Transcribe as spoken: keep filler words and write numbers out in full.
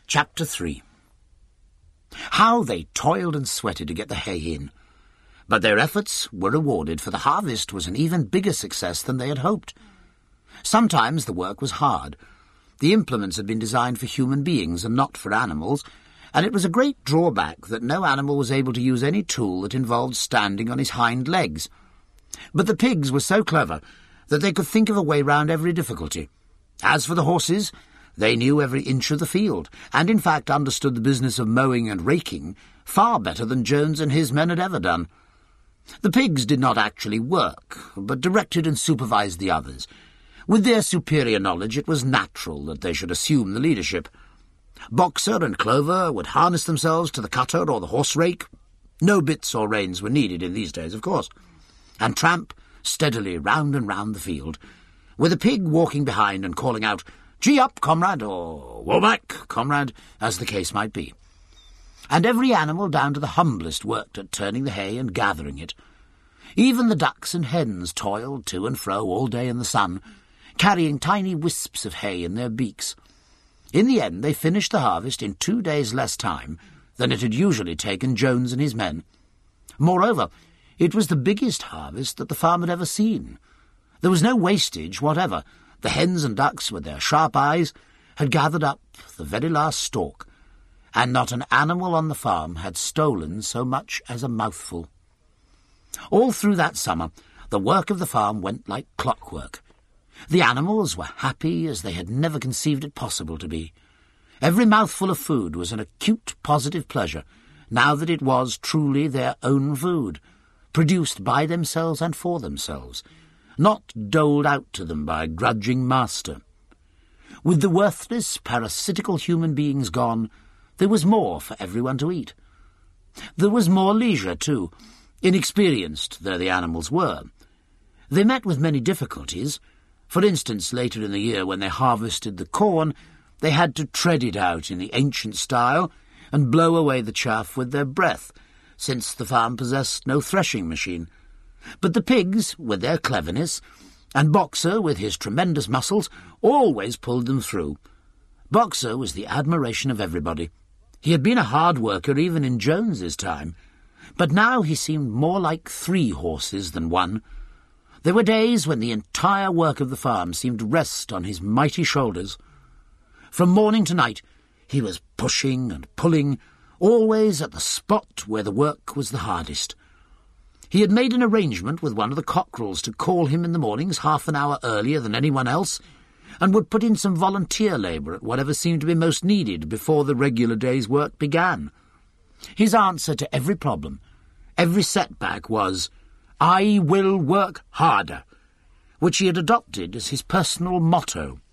Chapter three. How they toiled and sweated to get the hay in. But their efforts were rewarded, for the harvest was an even bigger success than they had hoped. Sometimes the work was hard. The implements had been designed for human beings and not for animals, and it was a great drawback that no animal was able to use any tool that involved standing on his hind legs. But the pigs were so clever that they could think of a way round every difficulty. As for the horses, they knew every inch of the field, and in fact understood the business of mowing and raking far better than Jones and his men had ever done. The pigs did not actually work, but directed and supervised the others. With their superior knowledge, it was natural that they should assume the leadership. Boxer and Clover would harness themselves to the cutter or the horse-rake. No bits or reins were needed in these days, of course. And tramp steadily round and round the field, with a pig walking behind and calling out, "Gee up, comrade," or "Woe back, comrade," as the case might be. And every animal down to the humblest worked at turning the hay and gathering it. Even the ducks and hens toiled to and fro all day in the sun, carrying tiny wisps of hay in their beaks. In the end they finished the harvest in two days less time than it had usually taken Jones and his men. Moreover, it was the biggest harvest that the farm had ever seen. There was no wastage whatever. The hens and ducks, with their sharp eyes, had gathered up the very last stalk, and not an animal on the farm had stolen so much as a mouthful. All through that summer, the work of the farm went like clockwork. The animals were happy as they had never conceived it possible to be. Every mouthful of food was an acute positive pleasure, now that it was truly their own food, produced by themselves and for themselves, not doled out to them by a grudging master. With the worthless, parasitical human beings gone, there was more for everyone to eat. There was more leisure, too, inexperienced though the animals were. They met with many difficulties. For instance, later in the year, when they harvested the corn, they had to tread it out in the ancient style and blow away the chaff with their breath, since the farm possessed no threshing machine. But the pigs, with their cleverness, and Boxer, with his tremendous muscles, always pulled them through. Boxer was the admiration of everybody. He had been a hard worker even in Jones's time, but now he seemed more like three horses than one. There were days when the entire work of the farm seemed to rest on his mighty shoulders. From morning to night he was pushing and pulling, always at the spot where the work was the hardest. He had made an arrangement with one of the cockerels to call him in the mornings half an hour earlier than anyone else, and would put in some volunteer labour at whatever seemed to be most needed before the regular day's work began. His answer to every problem, every setback, was, "I will work harder," which he had adopted as his personal motto.